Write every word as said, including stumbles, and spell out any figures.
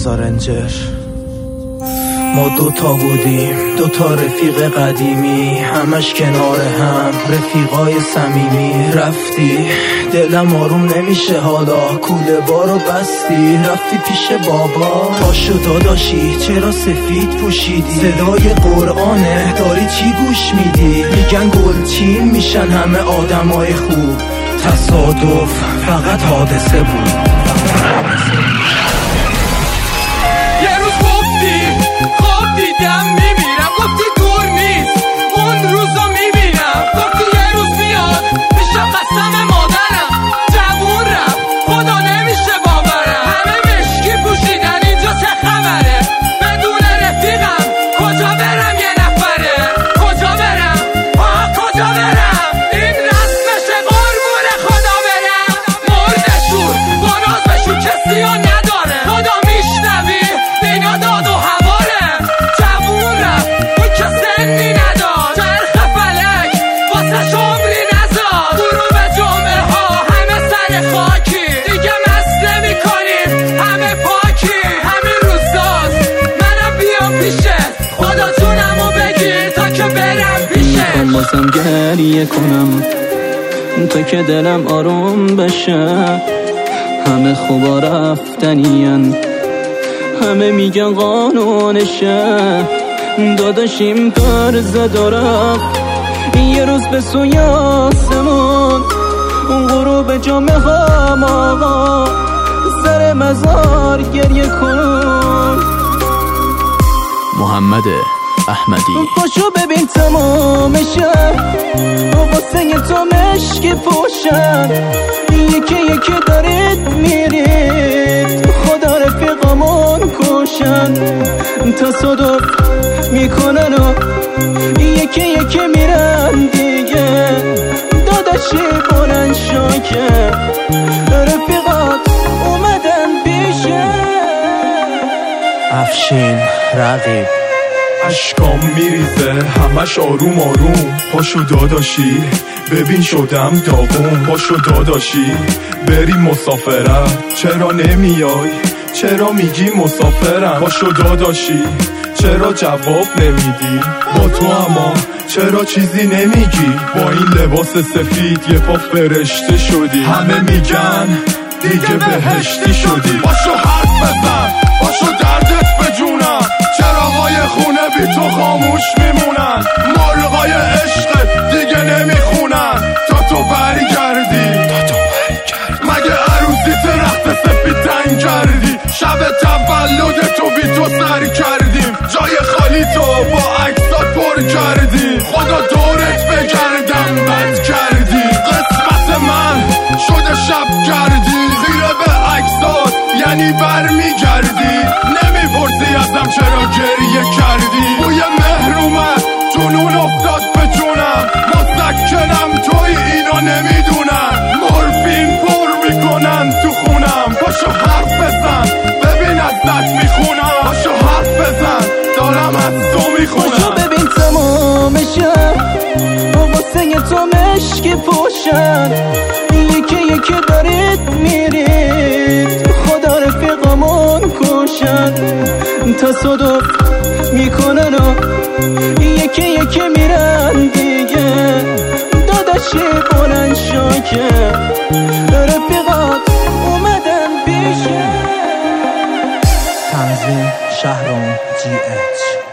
رضا رنجر. ما دوتا بودیم، دوتا رفیق قدیمی، همش کنار هم، رفیقای صمیمی. رفتی دلم آروم نمیشه حالا، کوله بارو بستی رفتی پیش بابا. پاشو داداشی چرا سفید پوشیدی؟ صدای قرآنه داری چی گوش میدی؟ میگن گلچین میشن همه آدمای خوب، تصادف فقط حادثه بود. دیدم میمیرم، گفتی دور نیست اون روزو میبینم، گفتی یه روز میاد میشه قسم مادرم. جوون رفت خدا نمیشه باورم، همه مشکی پوشیدن اینجا چه خبره؟ بدون رفیقم کجا برم؟ یه نفره کجا برم؟ آه کجا برم؟ این رسمشه قربون خدا برم. مرده شور گنازشون کسی ها نداره، خدا میشنوی دینا داد و بازم گریه کنم تا که دلم آروم بشه. همه خوبا رفتنین، همه میگن قانونشه. داداشیم کار زد و رفت یه روز به سوی آسمون، اون غروب جامعه ها آقا سر مزار گریه کن. محمد احمدی. پاشو ببین تمام شهر واسه تو مشک پوشن، یکی یکی دارید میرید خدا رفیقامون کشن. تصادف میکنن و یکی یکی میرن دیگه، داداشی بلند شاکه رفیقات اومدن بیشه. افشین رقیب. اشکام میریزه همش آروم آروم، پاشو داداشی ببین شدم داغون. پاشو داداشی بریم مسافرت، چرا نمیای؟ چرا میگی مسافرم؟ پاشو داداشی چرا جواب نمیدی؟ با تو اما چرا چیزی نمیگی؟ با این لباس سفید یه پا فرشته شدی، همه میگن دیگه بهشتی شدی. پاشو حرف بزن، پاشو دردت به جونم، چراغای خونه بی تو خاموش میمونن، مرغای عشقت دیگه نمیخونن تا تو برگردی. تا تو برگردی مگه عروسی رخت سفید تنگ کردی؟ شب تولد تو بی تو سر کردیم، جای خالی تو با عکسات پر کردی. خدا دورت بگردم بد کردی، قسمت من شده شب کردی. خیره به عکسات یعنی بر میگردی، نمیپرسی ازم چرا گریه کردی. بوی مهر اومد جنون افتاد به جونم، مسکنم توی اینا نمیدونن، مورفین پر میکنن تو خونم. پاشو حرف بزن ببین از دست میخونم، پاشو حرف بزن دارم از تو میخونم. پاشو ببین تمام شهر واسه تو مشک پوشن، یکی یکی دارید میرید خدا رفیقامون کشن. تصادف میکنن و یکی یکی میرن دیگه، داداشی بلند شاکه رفیقات اومدن بیشه. تنظیم شهرام جی اچ.